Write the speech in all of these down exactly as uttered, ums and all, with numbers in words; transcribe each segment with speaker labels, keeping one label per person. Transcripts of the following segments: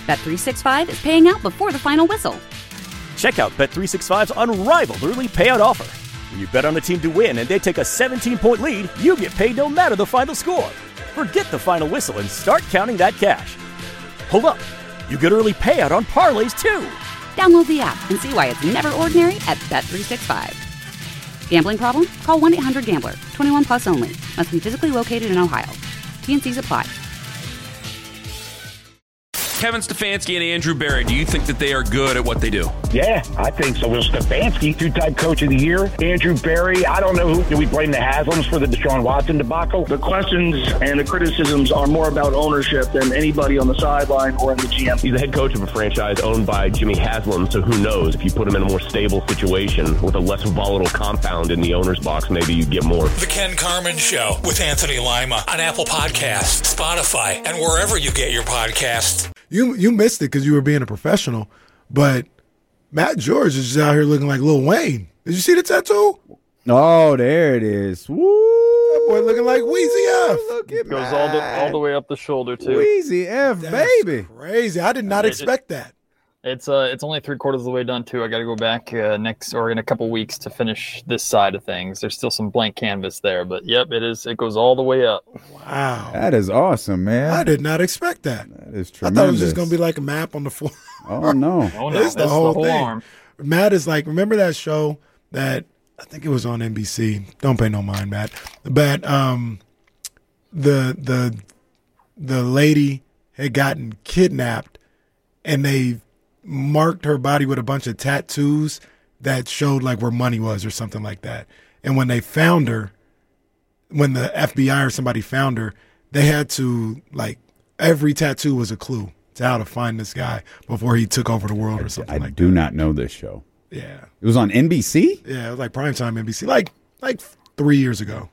Speaker 1: Bet three sixty-five is paying out before the final whistle.
Speaker 2: Check out Bet three sixty-five's unrivaled early payout offer. When you bet on a team to win and they take a seventeen-point lead, you get paid no matter the final score. Forget the final whistle and start counting that cash. Hold up. You get early payout on parlays, too.
Speaker 1: Download the app and see why it's never ordinary at Bet three sixty-five. Gambling problem? Call one eight hundred gambler. twenty-one plus only. Must be physically located in Ohio. T N Cs apply.
Speaker 3: Kevin Stefanski and Andrew Berry, do you think that they are good at what they do?
Speaker 4: Yeah, I think so. Well, Stefanski, two-time coach of the year. Andrew Berry, I don't know who. Do we blame the Haslams for the Deshaun Watson debacle?
Speaker 5: The questions and the criticisms are more about ownership than anybody on the sideline or in the G M.
Speaker 6: He's the head coach of a franchise owned by Jimmy Haslam, so who knows? If you put him in a more stable situation with a less volatile compound in the owner's box, maybe you get more.
Speaker 7: The Ken Carman Show with Anthony Lima on Apple Podcasts, Spotify, and wherever you get your podcasts.
Speaker 8: You you missed it because you were being a professional, but Matt George is just out here looking like Lil Wayne. Did you see the tattoo?
Speaker 9: Oh, there it is. Woo!
Speaker 8: That boy looking like Weezy F.
Speaker 9: Look at
Speaker 10: Goes
Speaker 9: Matt.
Speaker 10: all the all the way up the shoulder too.
Speaker 9: Weezy F,
Speaker 8: That's
Speaker 9: baby.
Speaker 8: crazy. I did not
Speaker 10: It-
Speaker 8: expect that.
Speaker 10: It's uh it's only three quarters of the way done too. I got to go back uh, next or in a couple weeks to finish this side of things. There's still some blank canvas there, but yep, it is. It goes all the way up.
Speaker 8: Wow.
Speaker 9: That is awesome, man.
Speaker 8: I did not expect that.
Speaker 9: That is
Speaker 8: I
Speaker 9: tremendous.
Speaker 8: thought it was just going to be like a map on the floor.
Speaker 9: Oh, no.
Speaker 10: Oh no,
Speaker 8: It's
Speaker 10: that's
Speaker 8: the whole,
Speaker 10: the whole
Speaker 8: thing.
Speaker 10: arm.
Speaker 8: Matt is like, remember that show that I think it was on N B C? Don't pay no mind, Matt. But um, the the the lady had gotten kidnapped, and they marked her body with a bunch of tattoos that showed like where money was or something like that. And when they found her, when the F B I or somebody found her, they had to like every tattoo was a clue to how to find this guy before he took over the world or something
Speaker 9: I
Speaker 8: like
Speaker 9: do
Speaker 8: that.
Speaker 9: not know this show.
Speaker 8: Yeah.
Speaker 9: It was on N B C?
Speaker 8: Yeah, it was like primetime N B C, like like three years ago.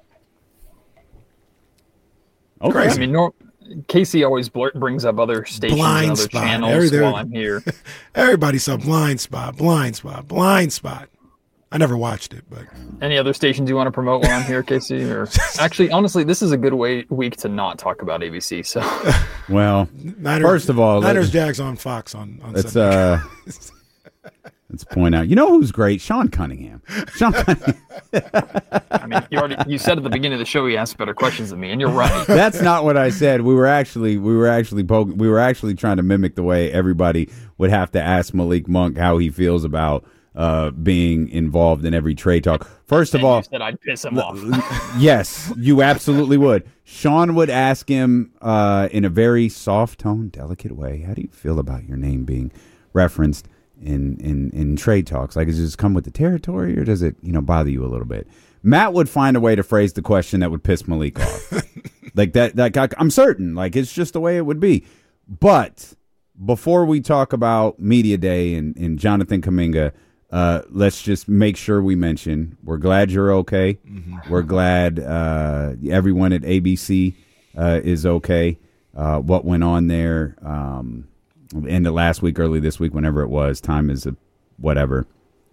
Speaker 9: Okay.
Speaker 8: Crazy.
Speaker 10: I mean, nor- Casey always blur- brings up other stations
Speaker 8: Blind
Speaker 10: and other
Speaker 8: spot.
Speaker 10: channels
Speaker 8: Everything-
Speaker 10: while I'm here.
Speaker 8: Everybody saw Blind Spot, Blind Spot, Blind Spot. I never watched it, but
Speaker 10: Any other stations you want to promote while I'm here, Casey? Or actually, honestly, this is a good way week to not talk about A B C. So
Speaker 9: Well,
Speaker 8: Niners,
Speaker 9: first of all,
Speaker 8: Niners
Speaker 9: let's,
Speaker 8: Jags on Fox on on
Speaker 9: let's,
Speaker 8: Sunday.
Speaker 9: uh, let's point out. You know who's great? Sean Cunningham. Sean Cunningham.
Speaker 10: I mean, you already you said at the beginning of the show he asked better questions than me, and you're right.
Speaker 9: That's not what I said. We were actually we were actually poking, we were actually trying to mimic the way everybody would have to ask Malik Monk how he feels about uh, being involved in every trade talk. First of
Speaker 10: And
Speaker 9: all,
Speaker 10: you said I'd piss him off.
Speaker 9: yes, you absolutely would. Sean would ask him uh, in a very soft tone, delicate way, how do you feel about your name being referenced in, in, in trade talks? Like, does it just come with the territory, or does it, you know, bother you a little bit? Matt would find a way to phrase the question that would piss Malik off. like that, that guy, I'm certain. Like, it's just the way it would be. But before we talk about Media Day and, and Jonathan Kuminga, Uh, let's just make sure we mention we're glad you're okay. Mm-hmm. We're glad uh, everyone at A B C uh, is okay. Uh, what went on there um, end of last week, early this week, whenever it was, time is a whatever,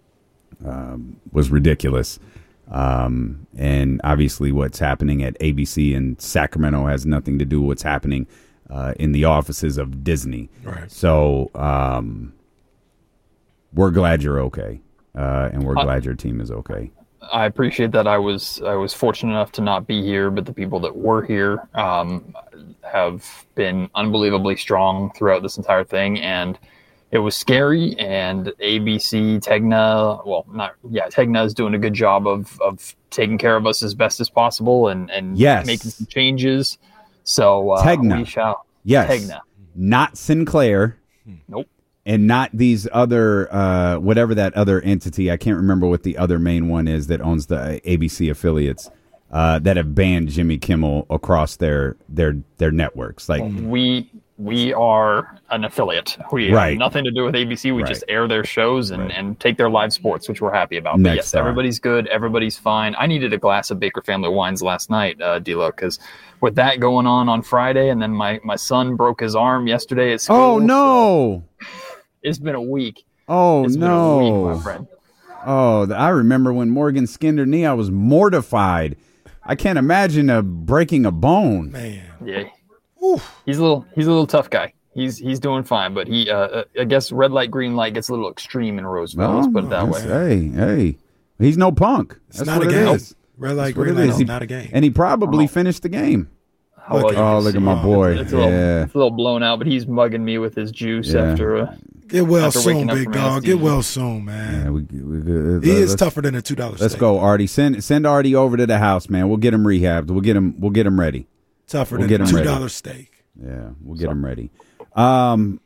Speaker 9: um, was ridiculous. Um, and obviously what's happening at A B C in Sacramento has nothing to do with what's happening uh, in the offices of Disney.
Speaker 8: Right.
Speaker 9: So um, we're glad you're okay, uh, and we're
Speaker 10: Uh,
Speaker 9: glad your team is okay.
Speaker 10: I appreciate that. I was I was fortunate enough to not be here, but the people that were here um, have been unbelievably strong throughout this entire thing, and it was scary. And A B C, Tegna, well, not yeah, Tegna is doing a good job of of taking care of us as best as possible, and and
Speaker 9: Yes.
Speaker 10: making some changes. So uh,
Speaker 9: Tegna.
Speaker 10: we shall.
Speaker 9: Yes,
Speaker 10: Tegna.
Speaker 9: not Sinclair.
Speaker 10: Nope.
Speaker 9: And not these other, uh, whatever that other entity, I can't remember what the other main one is that owns the A B C affiliates uh, that have banned Jimmy Kimmel across their their their networks. Like
Speaker 10: we we are an affiliate. We
Speaker 9: Right.
Speaker 10: have nothing to do with A B C. We
Speaker 9: Right.
Speaker 10: just air their shows and,
Speaker 9: Right.
Speaker 10: and take their live sports, which we're happy about. But
Speaker 9: Next
Speaker 10: yes,
Speaker 9: time.
Speaker 10: everybody's good. Everybody's fine. I needed a glass of Baker Family Wines last night, uh, D-Lo, because with that going on on Friday, and then my, my son broke his arm yesterday at school.
Speaker 9: oh no,
Speaker 10: so it's been a week.
Speaker 9: oh
Speaker 10: It's
Speaker 9: no,
Speaker 10: been a week, my friend.
Speaker 9: oh, th- I remember when Morgan skinned her knee. I was mortified. I can't imagine a breaking a bone.
Speaker 8: man,
Speaker 10: Yeah.
Speaker 8: Oof.
Speaker 10: He's a little he's a little tough guy. He's he's doing fine, but he uh, I guess red light, green light gets a little extreme in Roseville. Let's put it that way.
Speaker 9: Hey, hey, he's no punk.
Speaker 8: It's
Speaker 9: That's
Speaker 8: not a
Speaker 9: what it
Speaker 8: game.
Speaker 9: is.
Speaker 8: Red light,
Speaker 9: That's what
Speaker 8: green
Speaker 9: it
Speaker 8: light
Speaker 9: is.
Speaker 8: is
Speaker 9: He-
Speaker 8: not a game.
Speaker 9: And he probably
Speaker 10: Oh.
Speaker 9: finished the game.
Speaker 10: How well you
Speaker 9: Oh,
Speaker 10: can
Speaker 9: look
Speaker 10: see.
Speaker 9: at my boy.
Speaker 10: It's a, little,
Speaker 9: Yeah.
Speaker 10: it's a little blown out, but he's mugging me with his juice
Speaker 9: Yeah.
Speaker 10: after. Uh,
Speaker 8: Get well
Speaker 10: after
Speaker 8: soon,
Speaker 10: waking up
Speaker 8: big
Speaker 10: from
Speaker 8: dog.
Speaker 10: anesthesia.
Speaker 8: Get well soon, man.
Speaker 9: Yeah, we, we, we,
Speaker 8: he is
Speaker 9: let's-
Speaker 8: tougher than a two dollar steak.
Speaker 9: Let's go, Artie. Send send Artie over to the house, man. We'll get him rehabbed. We'll get him. We'll get him ready.
Speaker 8: Tougher
Speaker 9: We'll
Speaker 8: than
Speaker 9: get
Speaker 8: a
Speaker 9: him
Speaker 8: two
Speaker 9: ready.
Speaker 8: dollar steak.
Speaker 9: Yeah, we'll get him ready. Um,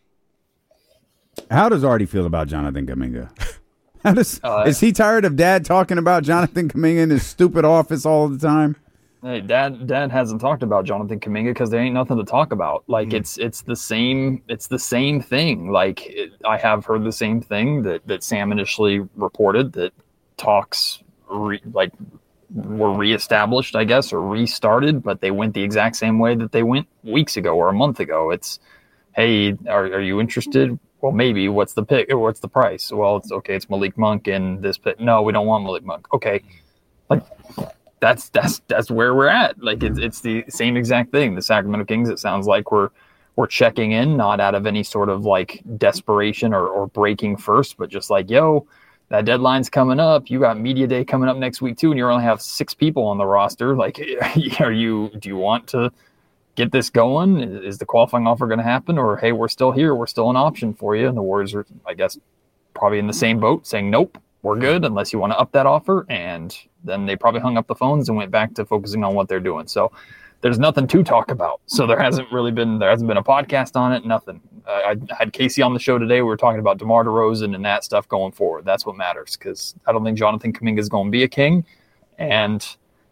Speaker 9: how does Artie feel about Jonathan Kuminga? How does
Speaker 10: Uh,
Speaker 9: is he tired of Dad talking about Jonathan Kuminga in his stupid office all the time?
Speaker 10: Hey, Dad. Dad hasn't talked about Jonathan Kuminga because there ain't nothing to talk about. Like
Speaker 9: Mm.
Speaker 10: it's it's the same. It's the same thing. Like it, I have heard the same thing that that Sam initially reported, that talks re, like were reestablished, I guess, or restarted, but they went the exact same way that they went weeks ago or a month ago. It's, hey, are are you interested? Well, maybe. What's the pick? Or what's the price? Well, it's okay. It's Malik Monk and this pick. No, we don't want Malik Monk. Okay, like. That's that's that's where we're at. Like it's it's the same exact thing. The Sacramento Kings, it sounds like we're we're checking in, not out of any sort of like desperation or, or breaking first, but just like, yo, that deadline's coming up. You got media day coming up next week too, and you only have six people on the roster. Like, are you do you want to get this going? Is the qualifying offer going to happen? Or hey, we're still here, we're still an option for you. And the Warriors are, I guess, probably in the same boat, saying nope, we're good unless you want to up that offer. And then they probably hung up the phones and went back to focusing on what they're doing. So there's nothing to talk about. So there hasn't really been, there hasn't been a podcast on it, nothing. Uh, I had Casey on the show today. We were talking about DeMar DeRozan and that stuff going forward. That's what matters, because I don't think Jonathan Kuminga is going to be a King. And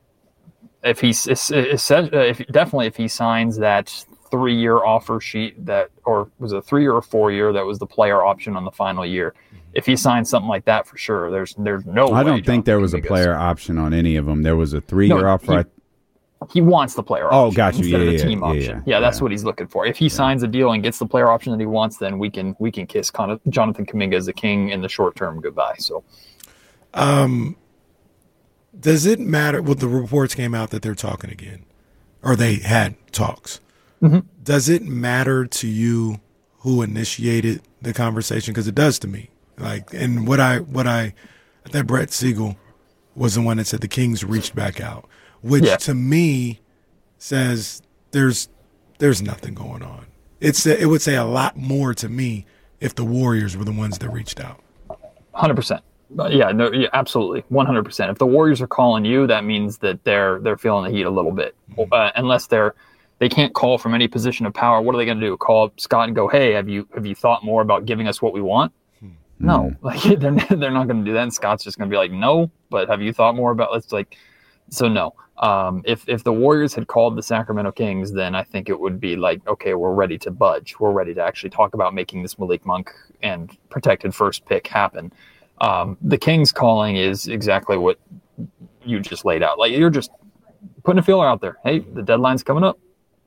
Speaker 10: if he's, if definitely if he signs that three-year offer sheet that, or was it a three-year or four-year, that was the player option on the final year. If he signs something like that, for sure, there's there's no way.
Speaker 9: I don't think there was a
Speaker 10: Kuminga's-
Speaker 9: player option on any of them. There was a three-year
Speaker 10: No,
Speaker 9: offer. I-
Speaker 10: He wants the player
Speaker 9: Oh,
Speaker 10: option
Speaker 9: got you.
Speaker 10: instead
Speaker 9: Yeah,
Speaker 10: of the
Speaker 9: yeah,
Speaker 10: team
Speaker 9: yeah,
Speaker 10: option.
Speaker 9: yeah,
Speaker 10: Yeah, that's
Speaker 9: yeah.
Speaker 10: what he's looking for. If he signs a deal and gets the player option that he wants, then we can we can kiss Con- Jonathan Kuminga as the King in the short term goodbye. So
Speaker 8: Um, does it matter? Well, the reports came out that they're talking again, or they had talks.
Speaker 10: Mm-hmm.
Speaker 8: Does it matter to you who initiated the conversation? Because it does to me. Like, and what I what I, I think Brett Siegel was the one that said the Kings reached back out, which
Speaker 10: Yeah.
Speaker 8: to me says there's there's nothing going on. It's it would say a lot more to me if the Warriors were the ones that reached out.
Speaker 10: one hundred percent. But yeah, no, yeah, absolutely, one hundred percent. If the Warriors are calling you, that means that they're they're feeling the heat a little bit. Uh, unless they're they can't call from any position of power. What are they going to do? Call up Scott and go, hey, have you have you thought more about giving us what we want? No, like they're they're not going to do that. And Scott's just going to be like, no. But have you thought more about? It's like, so no. Um, if if the Warriors had called the Sacramento Kings, then I think it would be like, okay, we're ready to budge. We're ready to actually talk about making this Malik Monk and protected first pick happen. Um, the Kings calling is exactly what you just laid out. Like, you're just putting a feeler out there. Hey, the deadline's coming up.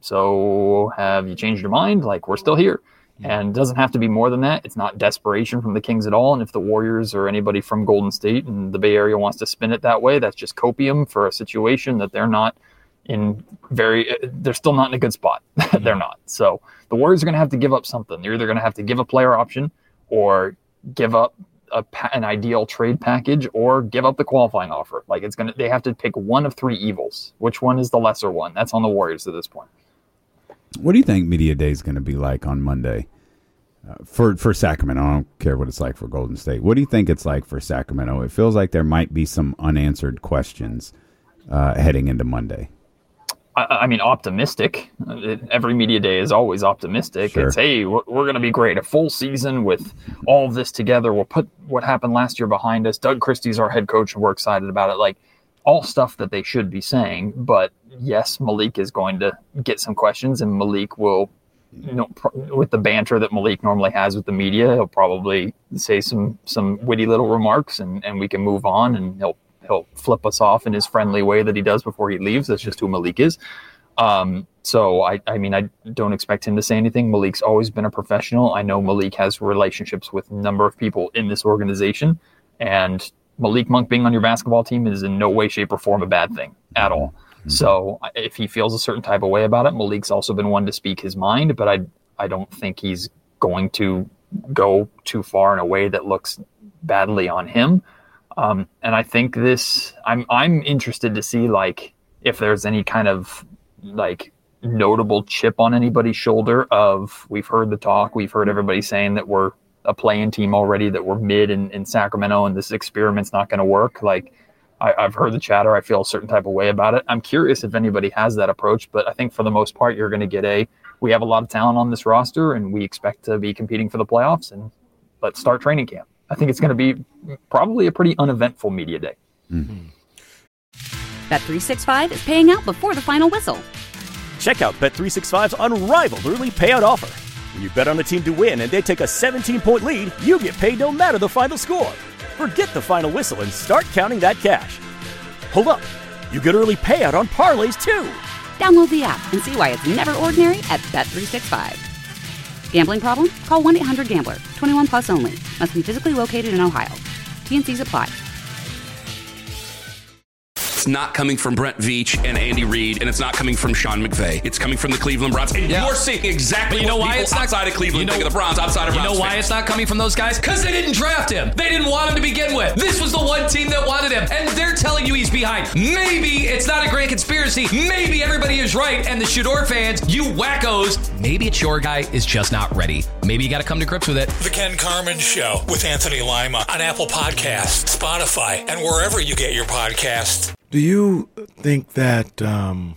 Speaker 10: So have you changed your mind? Like, we're still here. And it doesn't have to be more than that. It's not desperation from the Kings at all. And if the Warriors or anybody from Golden State and the Bay Area wants to spin it that way, that's just copium for a situation that they're not in very, they're still not in a good spot. They're not. So the Warriors are going to have to give up something. They're either going to have to give a player option or give up a, an ideal trade package or give up the qualifying offer. Like, it's going to, they have to pick one of three evils. Which one is the lesser one? That's on the Warriors at this point.
Speaker 9: What do you think Media Day is going to be like on Monday uh, for for Sacramento? I don't care what it's like for Golden State. What do you think it's like for Sacramento? It feels like there might be some unanswered questions uh, heading into Monday.
Speaker 10: I, I mean, optimistic. It, every media day is always optimistic.
Speaker 9: Sure.
Speaker 10: It's, hey, we're, we're going to be great. A full season with all of this together. We'll put what happened last year behind us. Doug Christie's our head coach, and we're excited about it. Like, all stuff that they should be saying. But yes, Malik is going to get some questions, and Malik will, you know, pr- with the banter that Malik normally has with the media, he'll probably say some some witty little remarks, and, and we can move on, and he'll he'll flip us off in his friendly way that he does before he leaves. That's just who Malik is. Um, so I, I mean, I don't expect him to say anything. Malik's always been a professional. I know Malik has relationships with a number of people in this organization, and Malik Monk being on your basketball team is in no way, shape, or form a bad thing at all. Mm-hmm. So if he feels a certain type of way about it, Malik's also been one to speak his mind, but I I don't think he's going to go too far in a way that looks badly on him. Um, and I think this, I'm I'm interested to see like if there's any kind of like notable chip on anybody's shoulder of, we've heard the talk, we've heard everybody saying that we're a play-in team already, that we're mid in, in Sacramento and this experiment's not going to work. Like I, I've heard the chatter. I feel a certain type of way about it. I'm curious if anybody has that approach, but I think for the most part, you're going to get a, we have a lot of talent on this roster and we expect to be competing for the playoffs, and let's start training camp. I think it's going to be probably a pretty uneventful media day.
Speaker 9: Mm-hmm.
Speaker 1: Bet three sixty-five is paying out before the final whistle.
Speaker 2: Check out Bet three sixty-five's unrivaled early payout offer. When you bet on a team to win and they take a seventeen-point lead, you get paid no matter the final score. Forget the final whistle and start counting that cash. Hold up. You get early payout on parlays, too.
Speaker 1: Download the app and see why it's never ordinary at Bet three sixty-five. Gambling problem? Call one eight hundred gambler. twenty-one plus only. Must be physically located in Ohio. T N Cs apply.
Speaker 3: It's not coming from Brent Veach and Andy Reid, and it's not coming from Sean McVay. It's coming from the Cleveland Browns. And
Speaker 11: yeah.
Speaker 3: you're seeing exactly
Speaker 11: but you know
Speaker 3: what
Speaker 11: why
Speaker 3: people
Speaker 11: it's not,
Speaker 3: outside of Cleveland
Speaker 11: you know,
Speaker 3: think of the Browns, outside of
Speaker 11: You
Speaker 3: Browns
Speaker 11: know why
Speaker 3: fans.
Speaker 11: it's not coming from those guys? Because they didn't draft him. They didn't want him to begin with. This was the one team that wanted him, and they're telling you he's behind. Maybe it's not a grand conspiracy. Maybe everybody is right, and the Shador fans, you wackos, maybe it's your guy is just not ready. Maybe you got to come to grips with it.
Speaker 7: The Ken Carman Show with Anthony Lima on Apple Podcasts, Spotify, and wherever you get your podcasts.
Speaker 8: Do you think that um,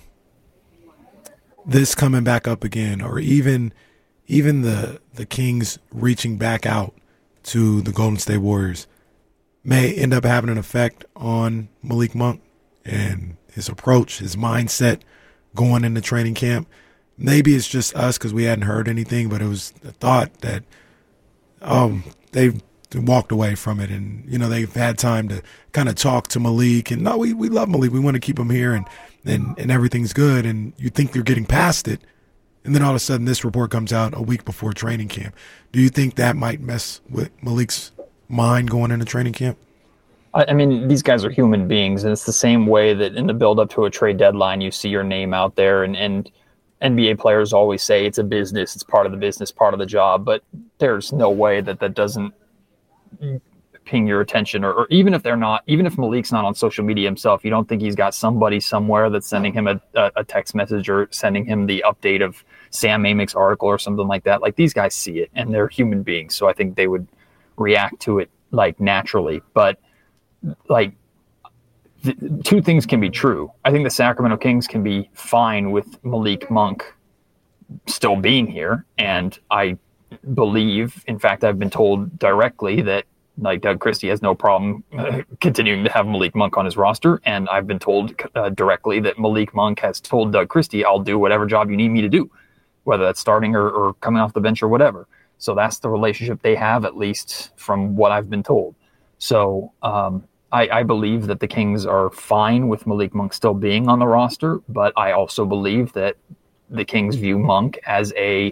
Speaker 8: this coming back up again, or even even the the Kings reaching back out to the Golden State Warriors, may end up having an effect on Malik Monk and his approach, his mindset going into training camp? Maybe it's just us because we hadn't heard anything, but it was the thought that um, they've walked away from it, and you know they've had time to kind of talk to Malik, and no, we, we love Malik, we want to keep him here, and, and and everything's good, and you think they're getting past it, and then all of a sudden this report comes out a week before training camp. Do you think that might mess with Malik's mind going into training camp?
Speaker 10: I mean, these guys are human beings, and it's the same way that in the build-up to a trade deadline, you see your name out there, and, and N B A players always say it's a business, it's part of the business, part of the job, but there's no way that that doesn't ping your attention, or, or even if they're not, even if Malik's not on social media himself, you don't think he's got somebody somewhere that's sending him a, a text message or sending him the update of Sam Amick's article or something like that. Like, these guys see it, and they're human beings, so I think they would react to it like naturally. But like, th- two things can be true. I think the Sacramento Kings can be fine with Malik Monk still being here, and I believe, in fact, I've been told directly that like Doug Christie has no problem uh, continuing to have Malik Monk on his roster, and I've been told uh, directly that Malik Monk has told Doug Christie, I'll do whatever job you need me to do, whether that's starting or, or coming off the bench or whatever. So that's the relationship they have, at least from what I've been told. So um, I, I believe that the Kings are fine with Malik Monk still being on the roster, but I also believe that the Kings view Monk as a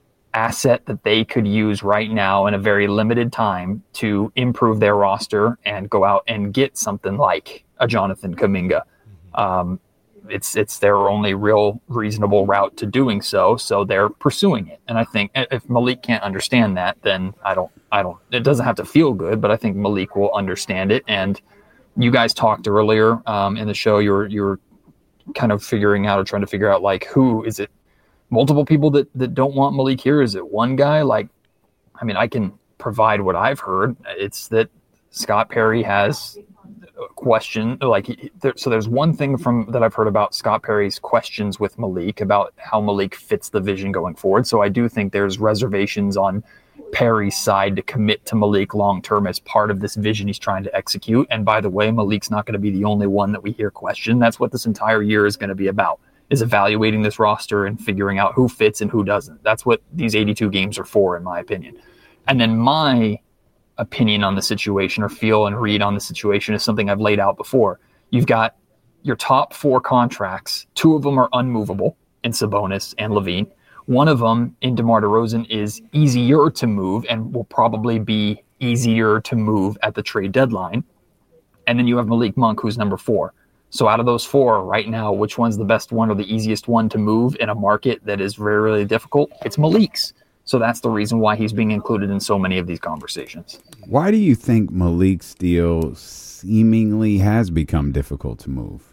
Speaker 10: asset that they could use right now in a very limited time to improve their roster and go out and get something like a Jonathan Kuminga. Um, it's it's their only real reasonable route to doing so, so they're pursuing it. And I think if Malik can't understand that, then I don't I don't it doesn't have to feel good, but I think Malik will understand it. And you guys talked earlier um, in the show, you were you were kind of figuring out or trying to figure out like who is it. Multiple people that, that don't want Malik here? Is it one guy? Like, I mean, I can provide what I've heard. It's that Scott Perry has a question. Like, he, there, so there's one thing from that I've heard about Scott Perry's questions with Malik about how Malik fits the vision going forward. So I do think there's reservations on Perry's side to commit to Malik long-term as part of this vision he's trying to execute. And by the way, Malik's not going to be the only one that we hear question. That's what this entire year is going to be about, is evaluating this roster and figuring out who fits and who doesn't. That's what these eighty-two games are for, in my opinion. And then my opinion on the situation, or feel and read on the situation, is something I've laid out before. You've got your top four contracts. Two of them are unmovable in Sabonis and LaVine. One of them, in DeMar DeRozan, is easier to move and will probably be easier to move at the trade deadline. And then you have Malik Monk, who's number four. So out of those four right now, which one's the best one or the easiest one to move in a market that is very, really difficult? It's Malik's. So that's the reason why he's being included in so many of these conversations.
Speaker 9: Why do you think Malik's deal seemingly has become difficult to move?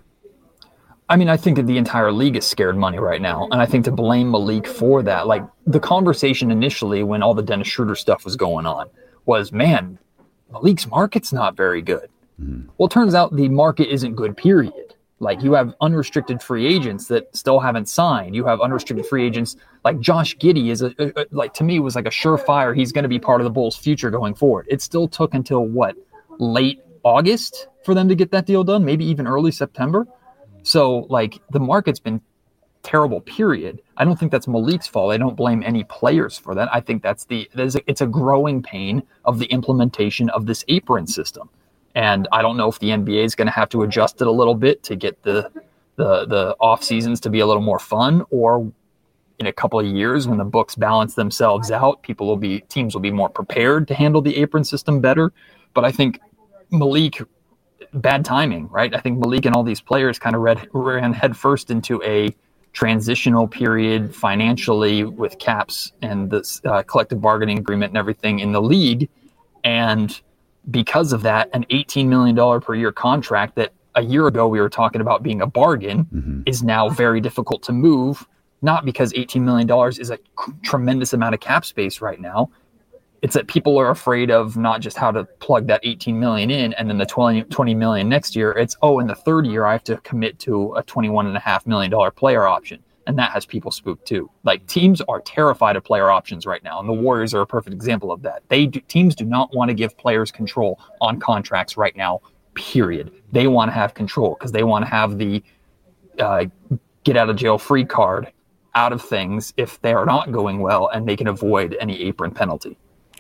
Speaker 10: I mean, I think that the entire league is scared money right now. And I think to blame Malik for that, like the conversation initially when all the Dennis Schroeder stuff was going on was, man, Malik's market's not very good. Mm-hmm. Well, it turns out the market isn't good, period. Like you have unrestricted free agents that still haven't signed. You have unrestricted free agents like Josh Giddey is a, a, a like to me was like a surefire. He's going to be part of the Bulls' future going forward. It still took until what, late August for them to get that deal done, maybe even early September. So, like, the market's been terrible, period. I don't think that's Malik's fault. I don't blame any players for that. I think that's the there's a, it's a growing pain of the implementation of this apron system. And I don't know if the N B A is going to have to adjust it a little bit to get the the the off seasons to be a little more fun, or in a couple of years when the books balance themselves out, people will be teams will be more prepared to handle the apron system better. But I think Malik, bad timing, right? I think Malik and all these players kind of read, ran headfirst into a transitional period financially with caps and this uh, collective bargaining agreement and everything in the league. And because of that, an eighteen million dollars per year contract that a year ago we were talking about being a bargain mm-hmm. is now very difficult to move, not because eighteen million dollars is a c- tremendous amount of cap space right now. It's that people are afraid of not just how to plug that eighteen million dollars in and then the twenty, twenty million dollars next year. It's, oh, in the third year, I have to commit to a twenty-one point five million dollars player option. And that has people spooked too. Like teams are terrified of player options right now. And the Warriors are a perfect example of that. They do, teams do not want to give players control on contracts right now, period. They want to have control because they want to have the uh, get out of jail free card out of things if they are not going well and they can avoid any apron penalty.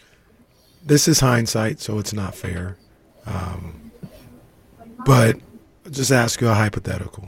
Speaker 8: This is hindsight, so it's not fair. Um, but I'll just ask you a hypothetical.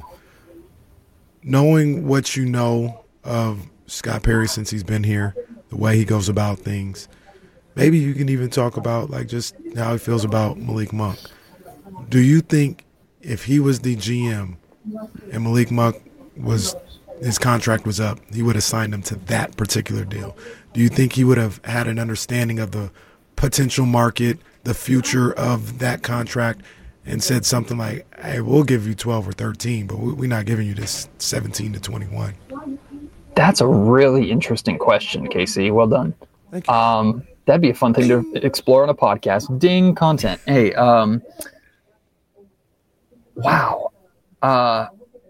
Speaker 8: Knowing what you know of Scott Perry since he's been here, the way he goes about things, maybe you can even talk about like just how he feels about Malik Monk. Do you think if he was the G M and Malik Monk was his contract was up, he would have signed him to that particular deal? Do you think he would have had an understanding of the potential market, the future of that contract, and said something like, hey, we'll give you twelve or thirteen, but we're not giving you this seventeen to twenty-one?
Speaker 10: That's a really interesting question, Casey. Well done.
Speaker 8: Thank you.
Speaker 10: Um, that'd be a fun thing to explore on a podcast. Ding, content. Hey, um, wow. Uh,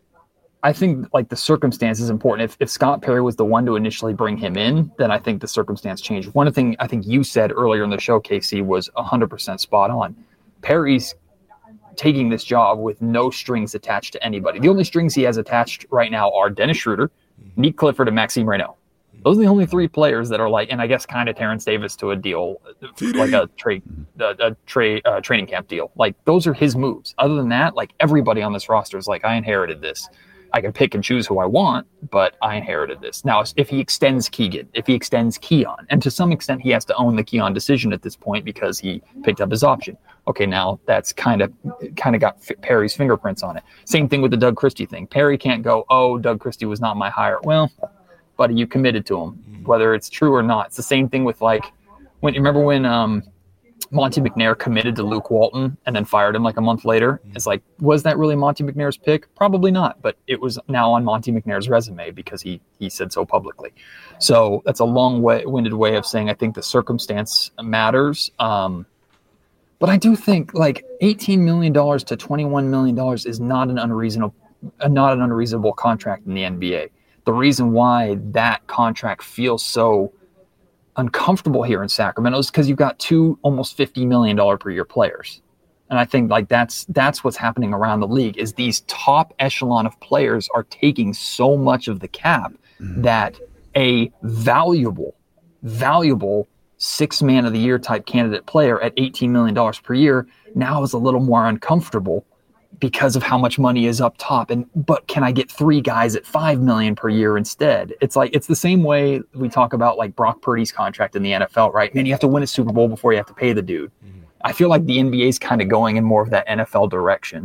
Speaker 10: I think like the circumstance is important. If, if Scott Perry was the one to initially bring him in, then I think the circumstance changed. One thing I think you said earlier in the show, Casey, was one hundred percent spot on. Perry's taking this job with no strings attached to anybody. The only strings he has attached right now are Dennis Schroeder, Nick Clifford, and Maxime Reynaud. Those are the only three players that are like, and I guess kind of Terrence Davis to a deal, like a trade, a, a trade, uh, training camp deal. Like those are his moves. Other than that, like everybody on this roster is like, I inherited this. I can pick and choose who I want, but I inherited this. Now, if he extends Keegan, if he extends Keon, and to some extent he has to own the Keon decision at this point because he picked up his option. Okay, now that's kind of kind of got Perry's fingerprints on it. Same thing with the Doug Christie thing. Perry can't go, oh, Doug Christie was not my hire. Well, buddy, you committed to him, whether it's true or not. It's the same thing with like, when you remember when um, Monty McNair committed to Luke Walton and then fired him like a month later. It's like, was that really Monty McNair's pick? Probably not, but it was now on Monty McNair's resume because he he said so publicly. So that's a long-winded way of saying I think the circumstance matters. Um, but I do think like eighteen million dollars to twenty-one million dollars is not an unreasonable, uh, not an unreasonable contract in the N B A. The reason why that contract feels so uncomfortable here in Sacramento is because you've got two almost fifty million dollars per year players. And I think like that's that's what's happening around the league is these top echelon of players are taking so much of the cap mm-hmm. that a valuable, valuable six man of the year type candidate player at eighteen million dollars per year now is a little more uncomfortable because of how much money is up top. And but can I get three guys at five million per year instead? It's like it's the same way we talk about like Brock Purdy's contract in the N F L, right? Man, you have to win a Super Bowl before you have to pay the dude. Mm-hmm. I feel like the N B A is kind of going in more of that N F L direction.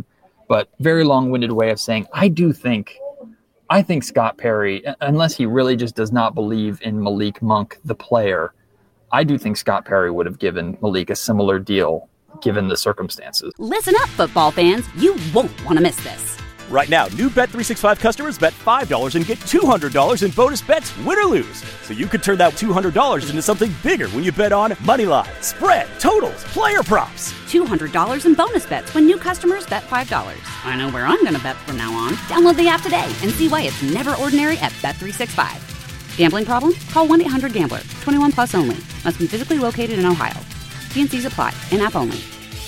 Speaker 10: But very long-winded way of saying, I do think, I think Scott Perry, unless he really just does not believe in Malik Monk, the player, I do think Scott Perry would have given Malik a similar deal given the circumstances.
Speaker 1: Listen up, football fans. You won't want to miss this.
Speaker 2: Right now, new Bet three sixty-five customers bet five dollars and get two hundred dollars in bonus bets, win or lose. So you could turn that two hundred dollars into something bigger when you bet on moneyline, spread, totals, player props.
Speaker 1: two hundred dollars in bonus bets when new customers bet five dollars. I know where I'm going to bet from now on. Download the app today and see why it's never ordinary at Bet three sixty-five. Gambling problem? Call one eight hundred gambler. twenty-one plus only. Must be physically located in Ohio. T and C's apply. In-app only.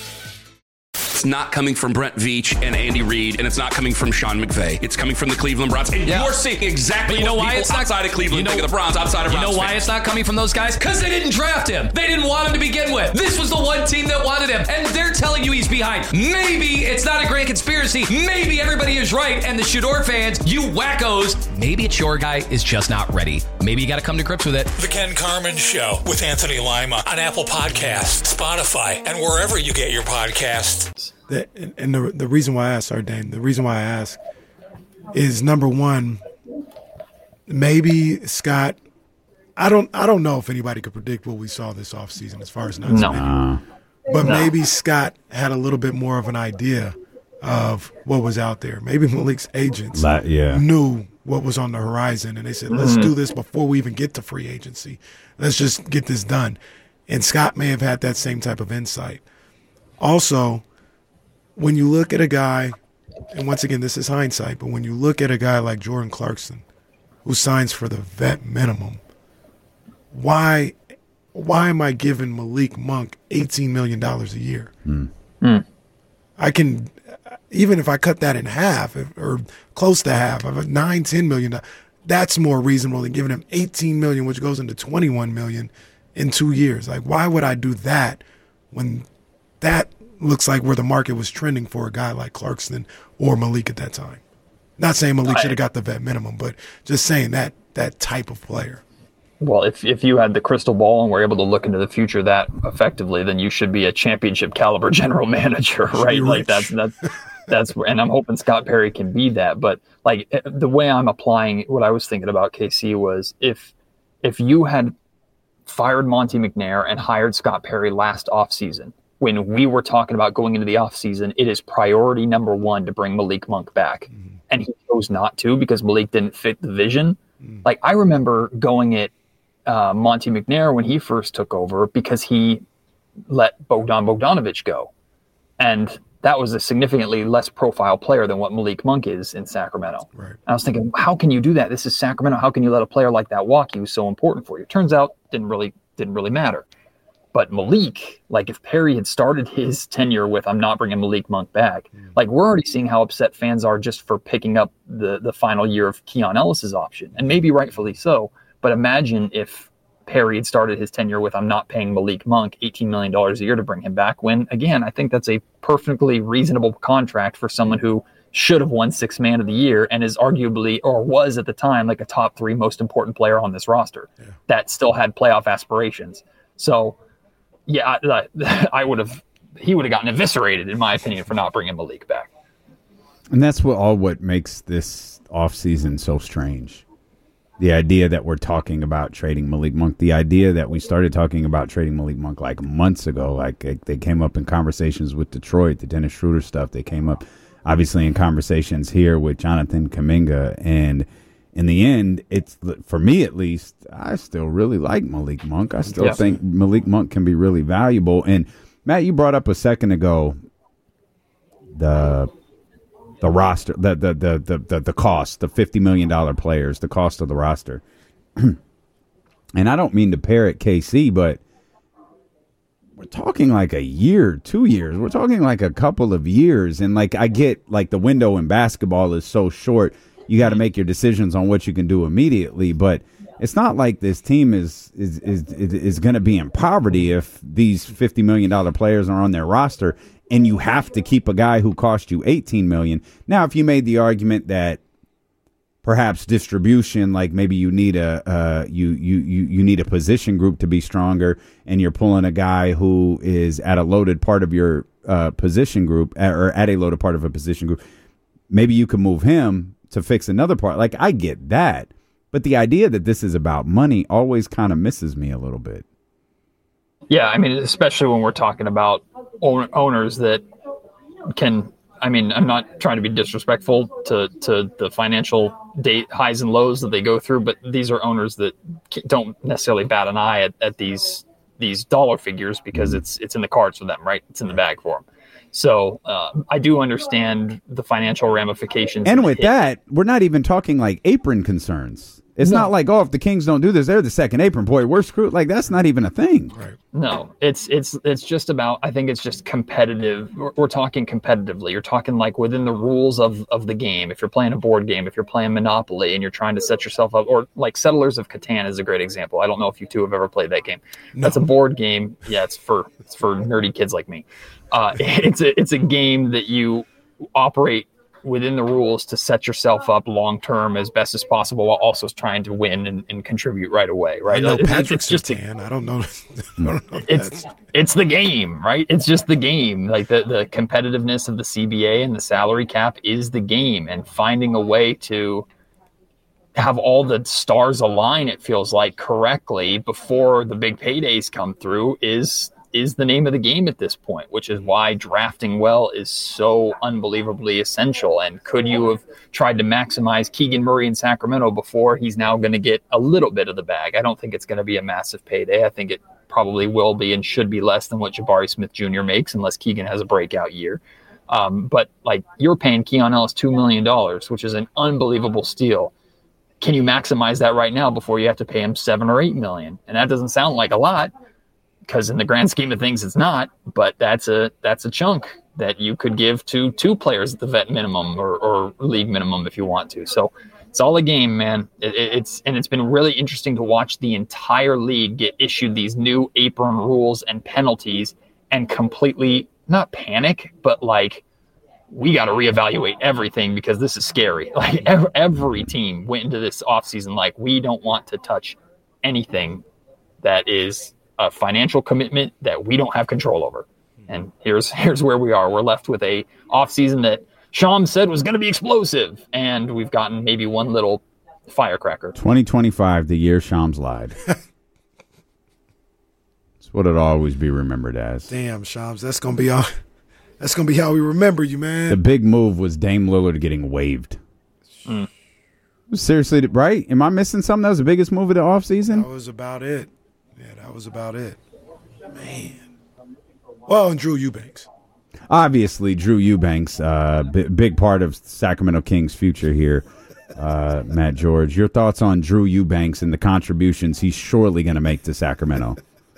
Speaker 3: It's not coming from Brent Veach and Andy Reid, and it's not coming from Sean McVay. It's coming from the Cleveland Browns. And
Speaker 11: Yeah.
Speaker 3: you're seeing exactly
Speaker 11: But you know
Speaker 3: what
Speaker 11: why
Speaker 3: people
Speaker 11: it's not-
Speaker 3: outside of Cleveland
Speaker 11: you know-
Speaker 3: think of the Browns, outside of
Speaker 11: You
Speaker 3: Browns
Speaker 11: know why
Speaker 3: fans.
Speaker 11: it's not coming from those guys? Because they didn't draft him. They didn't want him to begin with. This was the one team that wanted him, and they're telling you he's behind. Maybe it's not a grand conspiracy. Maybe everybody is right, and the Shador fans, you wackos, maybe it's your guy is just not ready. Maybe you got to come to grips with it.
Speaker 7: The Ken Carmen Show with Anthony Lima on Apple Podcasts, Spotify, and wherever you get your podcasts.
Speaker 8: The, and the the reason why I asked, Dane, the reason why I ask is, number one, maybe Scott. I don't I don't know if anybody could predict what we saw this offseason as far as not
Speaker 10: No.
Speaker 8: spending. But
Speaker 10: No.
Speaker 8: maybe Scott had a little bit more of an idea of what was out there. Maybe Malik's agents
Speaker 9: La- yeah.
Speaker 8: knew what was on the horizon, and they said, let's
Speaker 10: Mhm.
Speaker 8: do this before we even get to free agency. Let's just get this done. And Scott may have had that same type of insight. Also, when you look at a guy, and once again, this is hindsight, but when you look at a guy like Jordan Clarkson, who signs for the vet minimum, why why am I giving Malik Monk eighteen million dollars a year?
Speaker 10: Mm.
Speaker 8: I can, even if I cut that in half if, or close to half, of nine, ten million dollars, that's more reasonable than giving him eighteen million, which goes into twenty-one million in two years. Like, why would I do that when that looks like where the market was trending for a guy like Clarkson or Malik at that time? Not saying Malik should have got the vet minimum, but just saying that that type of player.
Speaker 10: Well, if if you had the crystal ball and were able to look into the future that effectively, then you should be a championship caliber general manager, right? Like that's that's that's and I'm hoping Scott Perry can be that. But like the way I'm applying what I was thinking about K C was if if you had fired Monty McNair and hired Scott Perry last offseason, when we were talking about going into the offseason, it is priority number one to bring Malik Monk back. Mm-hmm. And he chose not to because Malik didn't fit the vision. Mm-hmm. Like I remember going at uh, Monty McNair when he first took over because he let Bogdan Bogdanovic go. And that was a significantly less profile player than what Malik Monk is in Sacramento.
Speaker 8: Right.
Speaker 10: I was thinking, how can you do that? This is Sacramento. How can you let a player like that walk? He was so important for you. Turns out didn't really didn't really matter. But Malik, like if Perry had started his tenure with, I'm not bringing Malik Monk back, mm. like we're already seeing how upset fans are just for picking up the, the final year of Keon Ellis's option, and maybe rightfully so. But imagine if Perry had started his tenure with, I'm not paying Malik Monk eighteen million dollars a year to bring him back, when, again, I think that's a perfectly reasonable contract for someone who should have won Sixth Man of the Year and is arguably, or was at the time, like a top three most important player on this roster yeah. that still had playoff aspirations. So, yeah, I, I would have. He would have gotten eviscerated, in my opinion, for not bringing Malik back.
Speaker 9: And that's what all what makes this offseason so strange. The idea that we're talking about trading Malik Monk, the idea that we started talking about trading Malik Monk like months ago, like it, they came up in conversations with Detroit, the Dennis Schroeder stuff. They came up, obviously, in conversations here with Jonathan Kuminga, and in the end, it's for me at least, I still really like Malik Monk. I still yeah. think Malik Monk can be really valuable. And Matt, you brought up a second ago the the roster, the the the the the, the cost, the fifty million dollars players, the cost of the roster. And I don't mean to parrot K C, but we're talking like a year, two years. We're talking like a couple of years. And like I get like the window in basketball is so short. You got to make your decisions on what you can do immediately, but it's not like this team is is is is going to be in poverty if these fifty million dollars players are on their roster and you have to keep a guy who cost you eighteen million dollars. Now, if you made the argument that perhaps distribution, like maybe you need a uh, you you you you need a position group to be stronger, and you're pulling a guy who is at a loaded part of your uh, position group or at a loaded part of a position group, maybe you could move him to fix another part. Like, I get that. But the idea that this is about money always kind of misses me a little bit.
Speaker 10: Yeah, I mean, especially when we're talking about own- owners that can, I mean, I'm not trying to be disrespectful to, to the financial date highs and lows that they go through, but these are owners that don't necessarily bat an eye at, at these these dollar figures because it's it's in the cards for them, right? It's in the bag for them. So uh, I do understand the financial ramifications.
Speaker 9: And with that, we're not even talking like apron concerns. It's no. not like, oh, if the Kings don't do this, they're the second apron. Boy, we're screwed. Like, that's not even a thing.
Speaker 8: Right.
Speaker 10: No, it's it's it's just about, I think it's just competitive. We're, we're talking competitively. You're talking like within the rules of, of the game. If you're playing a board game, if you're playing Monopoly and you're trying to set yourself up, or like Settlers of Catan is a great example. I don't know if you two have ever played that game. No. That's a board game. Yeah, it's for it's for nerdy kids like me. Uh, it's a it's a game that you operate within the rules to set yourself up long term as best as possible while also trying to win and, and contribute right away. Right?
Speaker 8: I know
Speaker 10: it's,
Speaker 8: Patrick
Speaker 10: it's just
Speaker 8: Surtain. I don't know. I don't know
Speaker 10: it's it's the game, right? It's just the game. Like the the competitiveness of the C B A and the salary cap is the game, and finding a way to have all the stars align, it feels like, correctly before the big paydays come through is is the name of the game at this point, which is why drafting well is so unbelievably essential. And could you have tried to maximize Keegan Murray in Sacramento before he's now going to get a little bit of the bag? I don't think it's going to be a massive payday. I think it probably will be and should be less than what Jabari Smith Junior makes unless Keegan has a breakout year. Um, but like, you're paying Keon Ellis two million dollars, which is an unbelievable steal. Can you maximize that right now before you have to pay him seven or eight million? And that doesn't sound like a lot, because in the grand scheme of things, it's not, but that's a that's a chunk that you could give to two players at the vet minimum or, or league minimum if you want to. So it's all a game, man. It, it's and it's been really interesting to watch the entire league get issued these new apron rules and penalties and completely not panic, but like, we got to reevaluate everything because this is scary. Like every, every team went into this offseason like, we don't want to touch anything that is a financial commitment that we don't have control over. And here's here's where we are. We're left with a offseason that Sham said was going to be explosive, and we've gotten maybe one little firecracker.
Speaker 9: twenty twenty-five, the year Shams lied. It's what it'll always be remembered as.
Speaker 8: Damn, Shams, that's gonna be all. That's gonna be how we remember you, man.
Speaker 9: The big move was Dame Lillard getting waived.
Speaker 10: Mm.
Speaker 9: Seriously, right? Am I missing something? That was the biggest move of the offseason?
Speaker 8: That was about it. Yeah, that was about it. Man. Well, and Drew Eubanks.
Speaker 9: Obviously, Drew Eubanks, uh, b- big part of Sacramento Kings' future here. Uh, Matt George, your thoughts on Drew Eubanks and the contributions he's surely going to make to Sacramento?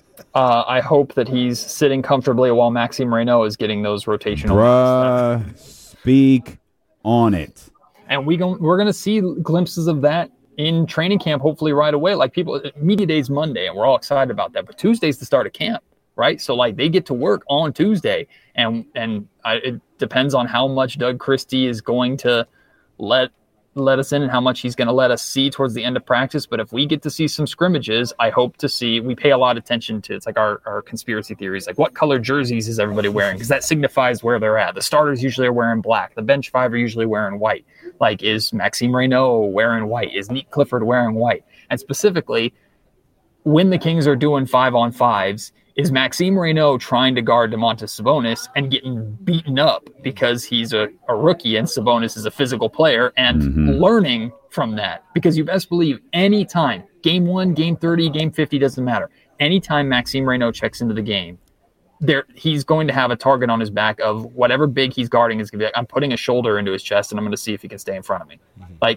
Speaker 10: Uh, I hope that he's sitting comfortably while Maxime Reynaud is getting those rotational.
Speaker 9: Bruh, speak on it.
Speaker 10: And we gon- we're going to see glimpses of that in training camp, hopefully right away. Like, people, media day's Monday, and we're all excited about that. But Tuesday's the start of camp, right? So like, they get to work on Tuesday, and and I, it depends on how much Doug Christie is going to let let us in and how much he's going to let us see towards the end of practice. But if we get to see some scrimmages, I hope to see, we pay a lot of attention to, it's like our, our conspiracy theories, like what color jerseys is everybody wearing? Because that signifies where they're at. The starters usually are wearing black. The bench five are usually wearing white. Like, is Maxime Reynaud wearing white? Is Nick Clifford wearing white? And specifically, when the Kings are doing five on fives, is Maxime Reynaud trying to guard Domantas Sabonis and getting beaten up because he's a, a rookie and Sabonis is a physical player, and mm-hmm. learning from that? Because you best believe any time, game one, game thirty, game fifty, doesn't matter. Anytime Maxime Reynaud checks into the game, there he's going to have a target on his back of whatever big he's guarding is going to be like, I'm putting a shoulder into his chest and I'm going to see if he can stay in front of me. Mm-hmm. Like,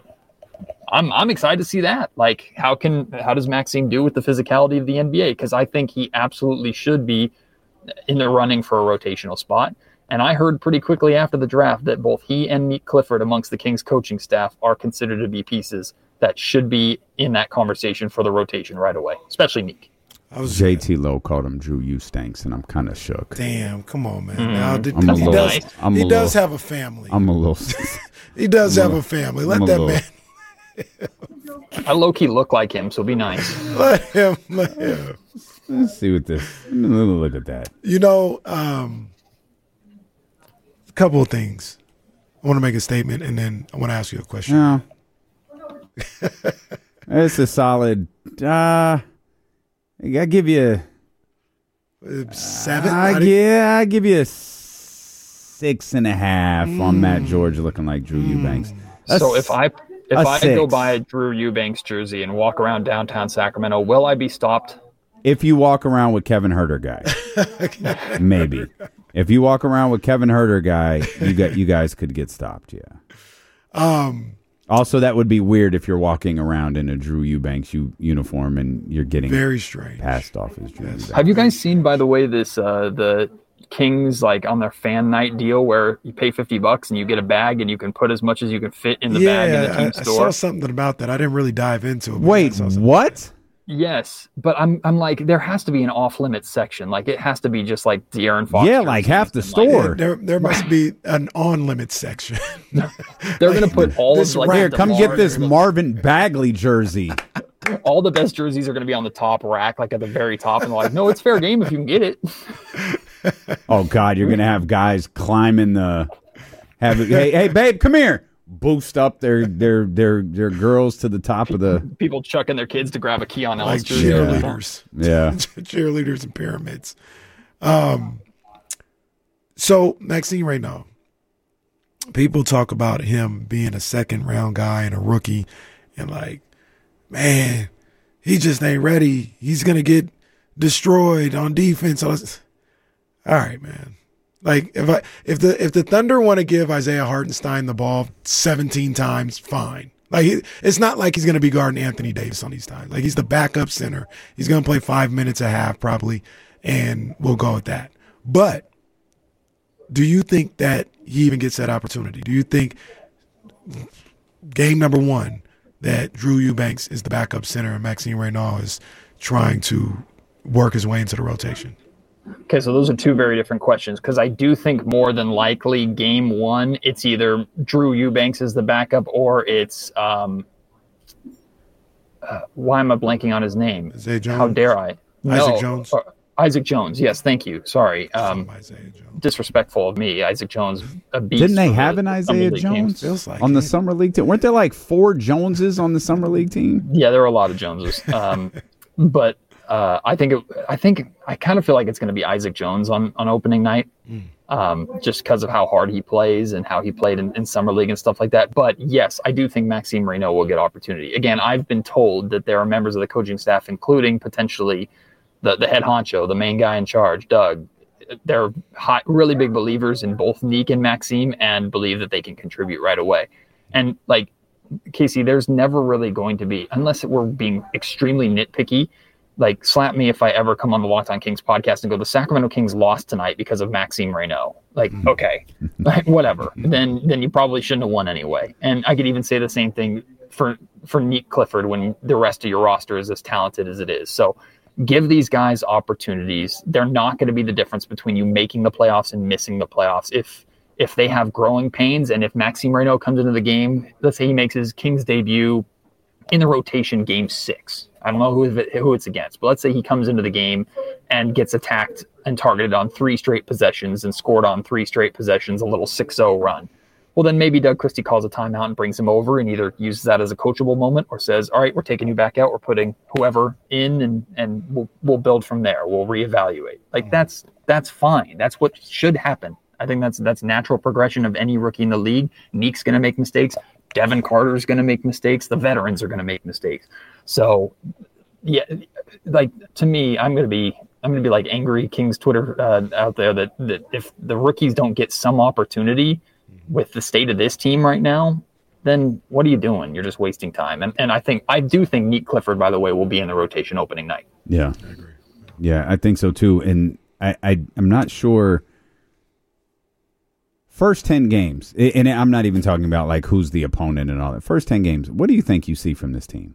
Speaker 10: I'm I'm excited to see that. Like, how can how does Maxime do with the physicality of the N B A? Because I think he absolutely should be in the running for a rotational spot. And I heard pretty quickly after the draft that both he and Nick Clifford, amongst the Kings coaching staff, are considered to be pieces that should be in that conversation for the rotation right away, especially Nick.
Speaker 8: I was,
Speaker 9: J T Lowe called him Drew Eustanks, and I'm kind of shook.
Speaker 8: Damn, come on, man.
Speaker 10: Mm.
Speaker 8: Now, did,
Speaker 9: I'm
Speaker 8: he
Speaker 9: a little,
Speaker 8: does,
Speaker 9: I'm
Speaker 8: he
Speaker 9: a
Speaker 8: does
Speaker 9: little,
Speaker 8: have a family.
Speaker 9: I'm a little.
Speaker 8: He does
Speaker 9: I'm
Speaker 8: have
Speaker 9: a,
Speaker 8: a family. Let
Speaker 9: I'm
Speaker 8: that
Speaker 9: little,
Speaker 8: man.
Speaker 10: I low-key look like him, so be nice.
Speaker 8: Let him, let him.
Speaker 9: Let's see what this. Look at that.
Speaker 8: You know, um, couple of things. I want to make a statement, and then I want to ask you a question.
Speaker 9: No. It's a solid. Uh, I give you
Speaker 8: uh, seven.
Speaker 9: Uh, yeah, I give you a six and a half mm. on Matt George looking like Drew Eubanks.
Speaker 10: A, so if I if I
Speaker 9: six.
Speaker 10: go buy a Drew Eubanks jersey and walk around downtown Sacramento, will I be stopped?
Speaker 9: If you walk around with Kevin Huerter guy, maybe. If you walk around with Kevin Huerter guy, you got you guys could get stopped. Yeah.
Speaker 8: Um.
Speaker 9: Also, that would be weird if you're walking around in a Drew Eubanks u- uniform and you're getting
Speaker 8: very strange
Speaker 9: passed off as Drew. Yes.
Speaker 10: Have you guys seen, by the way, this uh, the Kings like on their fan night deal where you pay fifty bucks and you get a bag and you can put as much as you can fit in the
Speaker 8: yeah,
Speaker 10: bag in the team
Speaker 8: I,
Speaker 10: store?
Speaker 8: I saw something about that. I didn't really dive into it.
Speaker 9: Wait, what?
Speaker 10: Yes, but I'm I'm like there has to be an off limits section. Like it has to be just like De'Aaron Fox.
Speaker 9: Yeah, like half the store.
Speaker 8: Like, there there must be an on limits section.
Speaker 10: They're like, gonna put all of like
Speaker 9: here. Come get this Marvin Bagley jersey.
Speaker 10: All the best jerseys are gonna be on the top rack, like at the very top, and they're like, no, it's fair game if you can get it.
Speaker 9: Oh God, you're gonna have guys climbing the. Have hey hey babe, come here. Boost up their their their their girls to the top of the
Speaker 10: people chucking their kids to grab a Keon Ellis
Speaker 8: like
Speaker 10: jersey.
Speaker 8: cheerleaders,
Speaker 9: yeah,
Speaker 8: cheerleaders and pyramids. Um, so Maxime Reynaud, people talk about him being a second round guy and a rookie, and like, man, he just ain't ready. He's gonna get destroyed on defense. All right, man. Like if I if the if the Thunder want to give Isaiah Hartenstein the ball seventeen times, fine. Like it's not like he's going to be guarding Anthony Davis on these times. Like he's the backup center. He's going to play five minutes a half probably, and we'll go with that. But do you think that he even gets that opportunity? Do you think game number one that Drew Eubanks is the backup center and Maxime Reynaud is trying to work his way into the rotation?
Speaker 10: Okay, so those are two very different questions because I do think more than likely game one, it's either Drew Eubanks is the backup or it's um, uh, why am I blanking on his name?
Speaker 8: Isaiah Jones?
Speaker 10: How dare I?
Speaker 8: Isaac
Speaker 10: no,
Speaker 8: Jones?
Speaker 10: uh, Isaac Jones, yes, thank you. Sorry. Um,
Speaker 8: Isaiah Jones.
Speaker 10: Disrespectful of me. Isaac Jones, a beast.
Speaker 9: Didn't they
Speaker 10: for
Speaker 9: have
Speaker 10: the
Speaker 9: an
Speaker 10: Summer
Speaker 9: Isaiah
Speaker 10: League
Speaker 9: Jones
Speaker 10: games.
Speaker 8: Like
Speaker 9: on the
Speaker 8: it.
Speaker 9: Summer League team? Weren't there like four Joneses on the Summer League team?
Speaker 10: Yeah, there were a lot of Joneses. Um, but uh, I think it, I think I kind of feel like it's going to be Isaac Jones on, on opening night, mm. um, just because of how hard he plays and how he played in, in Summer League and stuff like that. But yes, I do think Maxime Reynaud will get opportunity. Again, I've been told that there are members of the coaching staff, including potentially the, the head honcho, the main guy in charge, Doug. They're high, really big believers in both Neek and Maxime and believe that they can contribute right away. And like Casey, there's never really going to be, unless we're being extremely nitpicky, like slap me if I ever come on the Locked On Kings podcast and go, the Sacramento Kings lost tonight because of Maxime Reynaud. Like, okay, like, whatever. Then then you probably shouldn't have won anyway. And I could even say the same thing for, for Neek Clifford when the rest of your roster is as talented as it is. So give these guys opportunities. They're not going to be the difference between you making the playoffs and missing the playoffs. If if they have growing pains and if Maxime Reynaud comes into the game, let's say he makes his Kings debut in the rotation game six. I don't know who, who it's against, but let's say he comes into the game and gets attacked and targeted on three straight possessions and scored on three straight possessions, a little six oh run. Well, then maybe Doug Christie calls a timeout and brings him over and either uses that as a coachable moment or says, all right, we're taking you back out. We're putting whoever in and, and we'll, we'll build from there. We'll reevaluate. Like that's, that's fine. That's what should happen. I think that's, that's natural progression of any rookie in the league. Neek's going to make mistakes. Devin Carter is going to make mistakes. The veterans are going to make mistakes. So yeah, like to me, I'm going to be, I'm going to be like angry Kings Twitter uh, out there that, that if the rookies don't get some opportunity with the state of this team right now, then what are you doing? You're just wasting time. And and I think, I do think Neek Clifford, by the way, will be in the rotation opening night.
Speaker 9: Yeah. I agree. Yeah, I think so too. And I, I I'm not sure. First ten games, and I'm not even talking about like who's the opponent and all that. First ten games, what do you think you see from this team?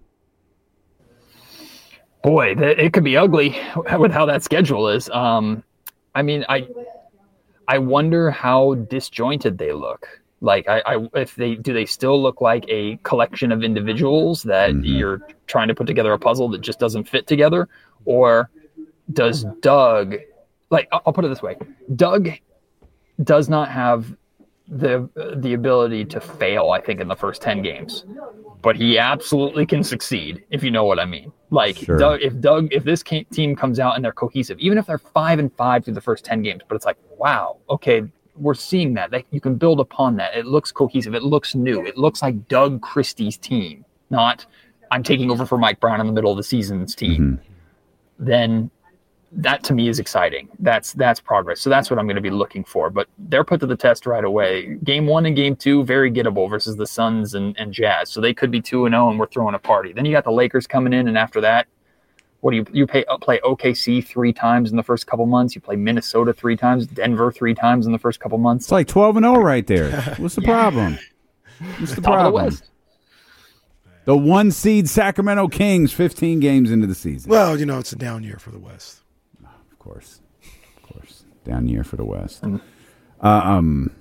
Speaker 10: Boy, it could be ugly with how that schedule is. Um, I mean, I I wonder how disjointed they look. Like, I, I if they do they still look like a collection of individuals that mm-hmm. you're trying to put together a puzzle that just doesn't fit together, or does Doug, like I'll put it this way, Doug does not have the the ability to fail, I think, in the first ten games. But he absolutely can succeed, if you know what I mean. Like,
Speaker 9: Sure.
Speaker 10: Doug, if Doug, if this ca- team comes out and they're cohesive, even if they're five and five through the first ten games, but it's like, wow, okay, we're seeing that. They, you can build upon that. It looks cohesive. It looks new. It looks like Doug Christie's team, not I'm taking over for Mike Brown in the middle of the season's team.
Speaker 9: Mm-hmm.
Speaker 10: Then that to me is exciting. That's that's progress. So that's what I'm going to be looking for. But they're put to the test right away. Game one and game two, very gettable versus the Suns and, and Jazz. So they could be two and zero, and we're throwing a party. Then you got the Lakers coming in, and after that, what do you you pay, play O K C three times in the first couple months? You play Minnesota three times, Denver three times in the first couple months.
Speaker 9: It's like twelve and zero right there. What's the
Speaker 10: Yeah.
Speaker 9: problem? What's the
Speaker 10: Top of the
Speaker 9: problem?
Speaker 10: West.
Speaker 9: The one seed Sacramento Kings, fifteen games into the season.
Speaker 8: Well, you know, it's a down year for the West.
Speaker 9: Of course, of course, down year for the West. Uh, um.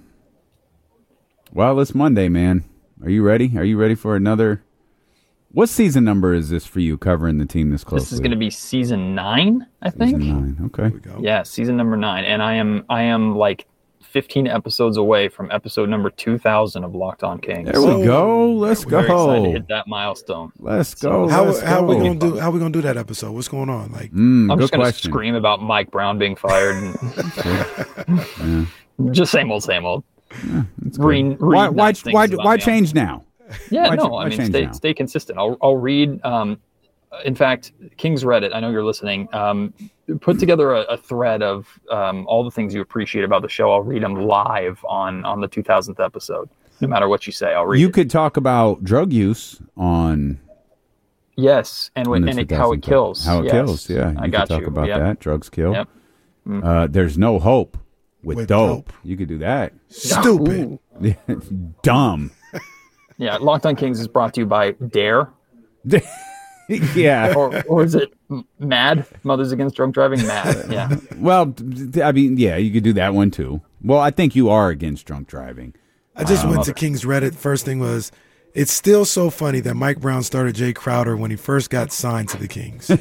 Speaker 9: Well, it's Monday, man. Are you ready? Are you ready for another? What season number is this for you? Covering the team this closely.
Speaker 10: This is going to be season nine, I think.
Speaker 9: Season nine. Okay.
Speaker 10: Yeah, season number nine, and I am I am like fifteen episodes away from episode number two thousand of Locked On Kings.
Speaker 9: There we go. Let's
Speaker 10: Very
Speaker 9: go.
Speaker 10: excited to hit that milestone.
Speaker 9: Let's go.
Speaker 8: How
Speaker 9: let's
Speaker 8: how we
Speaker 9: go.
Speaker 8: gonna do how we gonna do that episode? What's going on? Like,
Speaker 9: Mm,
Speaker 10: I'm
Speaker 9: good
Speaker 10: just going to
Speaker 9: question.
Speaker 10: scream about Mike Brown being fired. And Just same old, same old. Read, read
Speaker 9: Why? Why?
Speaker 10: nice things
Speaker 9: Why?
Speaker 10: about
Speaker 9: Why
Speaker 10: me.
Speaker 9: change now?
Speaker 10: Yeah,
Speaker 9: Why ch-
Speaker 10: no,
Speaker 9: why
Speaker 10: I mean,
Speaker 9: change
Speaker 10: stay,
Speaker 9: now?
Speaker 10: stay consistent. I'll, I'll read. Um, in fact, King's Reddit, I know you're listening, um, put together a, a thread of um, all the things you appreciate about the show. I'll read them live on, on the two thousandth episode. No matter what you say, I'll read
Speaker 9: You
Speaker 10: it.
Speaker 9: could talk about drug use on.
Speaker 10: Yes, and,
Speaker 9: on
Speaker 10: when,
Speaker 9: the
Speaker 10: and it, how it
Speaker 9: two thousand
Speaker 10: kills.
Speaker 9: How it
Speaker 10: Yes.
Speaker 9: kills. Yeah, you
Speaker 10: I
Speaker 9: could
Speaker 10: got
Speaker 9: talk
Speaker 10: you.
Speaker 9: about
Speaker 10: Yep.
Speaker 9: that. Drugs kill.
Speaker 10: Yep. Mm.
Speaker 9: Uh, there's no hope with,
Speaker 8: With
Speaker 9: dope.
Speaker 8: dope.
Speaker 9: You could do that.
Speaker 8: stupid.
Speaker 9: Dumb.
Speaker 10: Yeah, Locked On Kings is brought to you by Dare.
Speaker 9: Yeah.
Speaker 10: or or is it M- MAD? Mothers Against Drunk Driving? MAD. Yeah.
Speaker 9: Well, d- I mean, yeah, you could do that one too. Well, I think you are against drunk driving.
Speaker 8: I just
Speaker 9: Um,
Speaker 8: went to King's Reddit. First thing was, it's still so funny that Mike Brown started Jay Crowder when he first got signed to the Kings.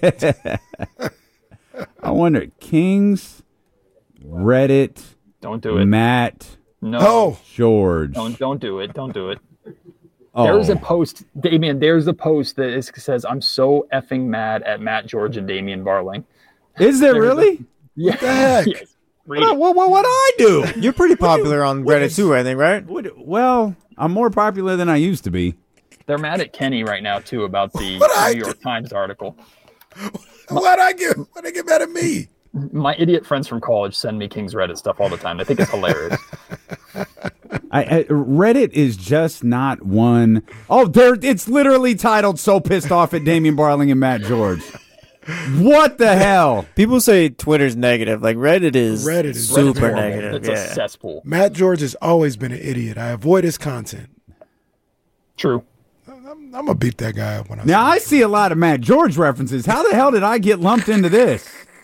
Speaker 9: I wonder, Kings, Reddit,
Speaker 10: Don't do it.
Speaker 9: Matt,
Speaker 10: No.
Speaker 8: Oh,
Speaker 9: George.
Speaker 10: Don't don't do it. Don't do it.
Speaker 9: Oh.
Speaker 10: There's a post, Damian. There's a post that is, says, "I'm so effing mad at Matt George and Damian Barling."
Speaker 9: Is there
Speaker 10: There's a-
Speaker 9: really?
Speaker 10: Yeah.
Speaker 8: the heck?
Speaker 10: Yes. Read
Speaker 9: What,
Speaker 10: it.
Speaker 9: what, what, what I do?
Speaker 12: You're pretty popular on Reddit too, I think, right?
Speaker 9: What, well, I'm more popular than I used to be.
Speaker 10: They're mad at Kenny right now too about the
Speaker 8: What I
Speaker 10: New York
Speaker 8: do?
Speaker 10: Times article.
Speaker 8: Why'd I get? Why'd they get mad at me?
Speaker 10: My idiot friends from college send me King's Reddit stuff all the time. They think it's hilarious.
Speaker 9: I, I, Reddit is just not one. Oh, there! It's literally titled "So Pissed Off at Damian Barling and Matt George." What the hell?
Speaker 12: People say Twitter's negative. Like Reddit is
Speaker 8: Reddit is
Speaker 12: super
Speaker 8: horrible.
Speaker 12: negative.
Speaker 10: It's
Speaker 12: yeah.
Speaker 10: a cesspool.
Speaker 8: Matt George has always been an idiot. I avoid his content.
Speaker 10: True.
Speaker 8: I'm, I'm gonna beat that guy up when I.
Speaker 9: Now
Speaker 8: see
Speaker 9: I see a lot of Matt George references. How the hell did I get lumped into this?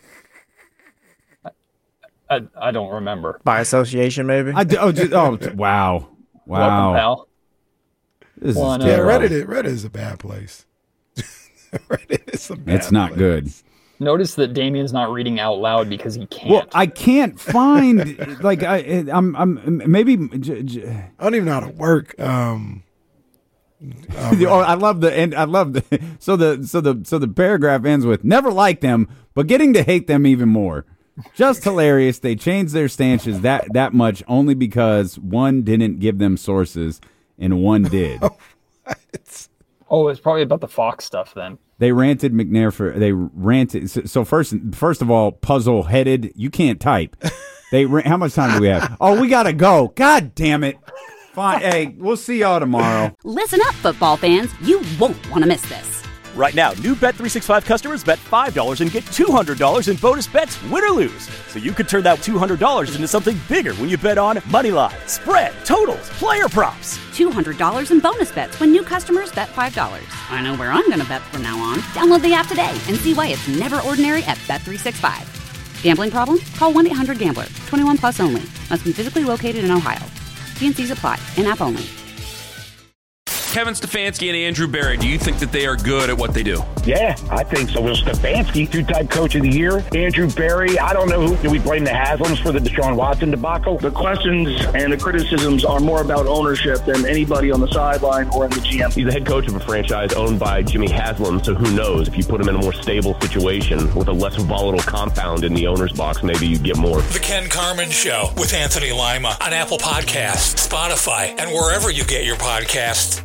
Speaker 10: I, I don't remember.
Speaker 12: By association, maybe.
Speaker 9: I do, oh, just, oh, wow, wow.
Speaker 10: Welcome, pal.
Speaker 9: This is
Speaker 10: Well, I know.
Speaker 8: him. Yeah,
Speaker 9: terrible.
Speaker 8: Reddit. Is, Reddit is a bad place. Reddit is a bad
Speaker 9: It's not
Speaker 8: place.
Speaker 9: good.
Speaker 10: Notice that Damian's not reading out loud because he can't.
Speaker 9: Well, I can't find like I, I'm. I'm maybe. J, j,
Speaker 8: I don't even know how to work. Um,
Speaker 9: oh, I love the and I love the so the so the so the paragraph ends with never liked them, but getting to hate them even more. Just hilarious. They changed their stances that that much only because one didn't give them sources and one did.
Speaker 10: oh, it's probably about the Fox stuff then.
Speaker 9: They ranted McNair for they ranted. So, so first, first of all, puzzle headed. You can't type. They ran, how much time do we have? Oh, we gotta go. God damn it. Fine. Hey, we'll see y'all tomorrow.
Speaker 1: Listen up, football fans. You won't want to miss this.
Speaker 2: Right now, new Bet three sixty-five customers bet five dollars and get two hundred dollars in bonus bets, win or lose. So you could turn that two hundred dollars into something bigger when you bet on money line, spread, totals, player props.
Speaker 1: two hundred dollars in bonus bets when new customers bet five dollars. I know where I'm going to bet from now on. Download the app today and see why it's never ordinary at Bet three sixty-five. Gambling problem? Call one eight hundred gambler. twenty-one plus only. Must be physically located in Ohio. T and C's apply. In-app only.
Speaker 3: Kevin Stefanski and Andrew Berry, do you think that they are good at what they do?
Speaker 4: Yeah, I think so. Will Stefanski, two-time coach of the year. Andrew Berry, I don't know who. Do we blame the Haslams for the Deshaun Watson debacle?
Speaker 5: The questions and the criticisms are more about ownership than anybody on the sideline or in the G M.
Speaker 6: He's the head coach of a franchise owned by Jimmy Haslam, so who knows? If you put him in a more stable situation with a less volatile compound in the owner's box, maybe you get more.
Speaker 7: The Ken Carman Show with Anthony Lima on Apple Podcasts, Spotify, and wherever you get your podcasts.